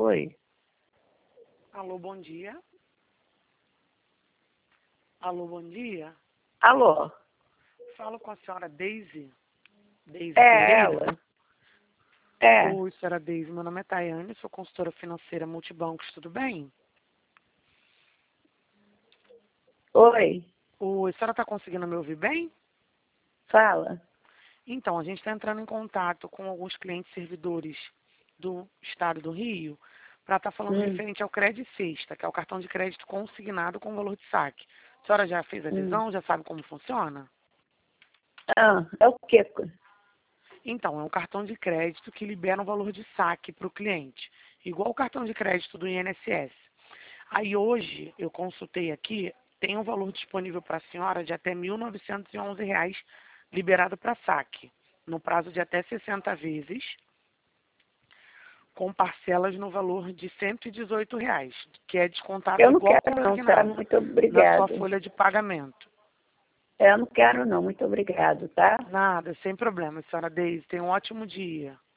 Oi. Alô, bom dia. Alô, bom dia. Alô? Falo com a senhora Deise. Deise É Pereira. ela. É. Oi, senhora Deise. Meu nome é Tayane, sou consultora financeira Multibancos, tudo bem? Oi. Oi, a senhora está conseguindo me ouvir bem? Fala. Então, a gente está entrando em contato com alguns clientes servidores do estado do Rio para estar falando referente ao Credit Sexta, que é o cartão de crédito consignado com valor de saque. A senhora já fez adesão? Já sabe como funciona? Ah, é o quê? Então, é um cartão de crédito que libera um valor de saque para o cliente, igual o cartão de crédito do INSS. Aí hoje, eu consultei aqui, tem um valor disponível para a senhora de até R$ 1.911 liberado para saque, no prazo de até 60 vezes, com parcelas no valor de R$ 118, que é descontado Eu não igual quero não, tá? consignado Muito na sua obrigado. folha de pagamento. Eu não quero não, muito obrigado, tá? Nada, sem problema, senhora Deise. Tenha um ótimo dia.